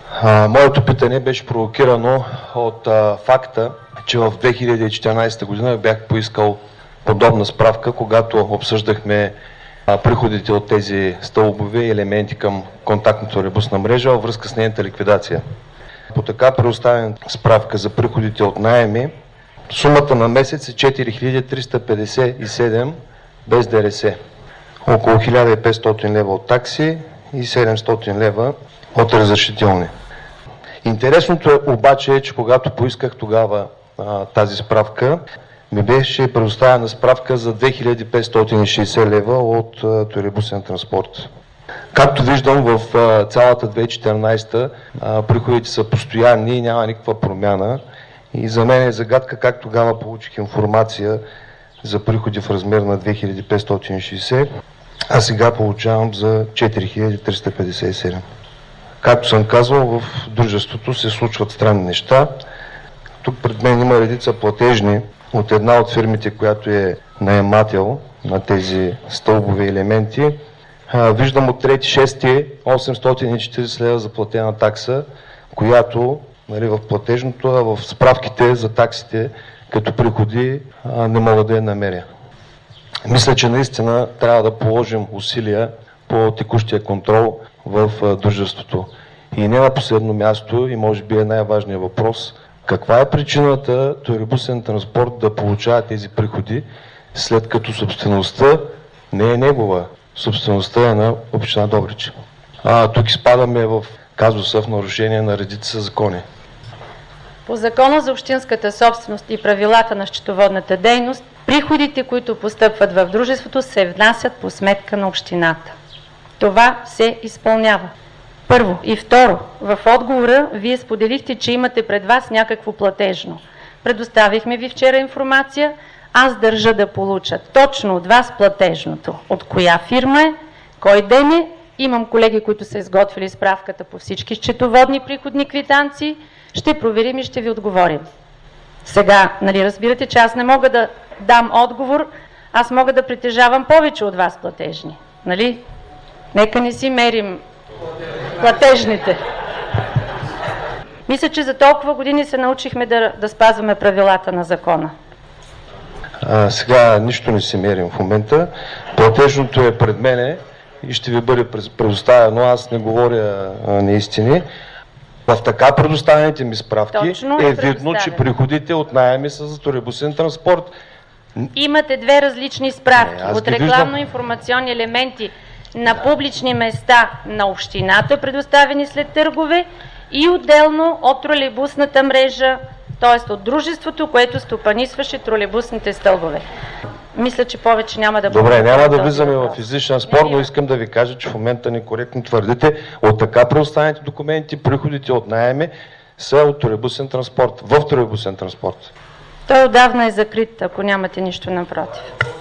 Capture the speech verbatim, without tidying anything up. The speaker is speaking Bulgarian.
А, моето питане беше провокирано от а, факта, че в две хиляди и четиринадесета година бях поискал подобна справка, когато обсъждахме а, приходите от тези стълбове и елементи към контактната тролейбусна мрежа във връзка с нейната ликвидация. По така предоставен справка за приходите от наеми, сумата на месец е четири хиляди триста петдесет и седем без ДДС. Около хиляда и петстотин лева от такси и седемстотин лева от разрешителни. Интересното е обаче е, че когато поисках тогава а, тази справка, ми беше предоставена справка за две хиляди петстотин и шейсет лева от а, тролейбусен транспорт. Както виждам, в а, цялата две хиляди и четиринадесета а, приходите са постоянни и няма никаква промяна. И за мен е загадка как тогава получих информация за приходи в размер на две хиляди петстотин и шейсет, а сега получавам за четири хиляди триста петдесет и седем. Както съм казвал, в дружеството се случват странни неща. Тук пред мен има редица платежни от една от фирмите, която е наемател на тези стълбови елементи. Виждам от трети шести осемстотин и четиридесет лева за платена такса, която, нали, в платежното, а в справките за таксите като приходи не мога да я намеря. Мисля, че наистина трябва да положим усилия по текущия контрол в дружеството. И не на последно място, и може би е най-важният въпрос, каква е причината тролейбусен транспорт да получава тези приходи, след като собствеността не е негова, собствеността е на община Добрич. А, тук изпадаме в казуса в нарушение на редица закони. По Закона за общинската собственост и правилата на счетоводната дейност, приходите, които постъпват в дружеството, се внасят по сметка на общината. Това се изпълнява. Първо. И второ, в отговора вие споделихте, че имате пред вас някакво платежно. Предоставихме ви вчера информация, аз държа да получа точно от вас платежното. От коя фирма е, кой ден е, имам колеги, които са изготвили справката по всички счетоводни приходни квитанции, ще проверим и ще ви отговорим. Сега, нали разбирате, че аз не мога да дам отговор, аз мога да притежавам повече от вас платежни, нали? Нека не си мерим платежните. Мисля, че за толкова години се научихме да, да спазваме правилата на закона. А, сега нищо не си мерим в момента. Платежното е пред мене и ще ви бъде предоставено. Аз не говоря а, неистини. В така предоставените ми справки Точно е, е видно, че приходите от наеми са за тролейбусен транспорт. Имате две различни справки. Не, от рекламно-информационни елементи на публични места на общината, предоставени след търгове, и отделно от тролейбусната мрежа, т.е. от дружеството, което стопанисваше тролейбусните стълбове. Мисля, че повече няма да... Добре, няма да влизаме в излишен спор, но искам да ви кажа, че в момента некоректно твърдите, от така предоставените документи, приходите от наеми са от тролейбусен транспорт, в тролейбусен транспорт. Той отдавна е закрит, ако нямате нищо напротив.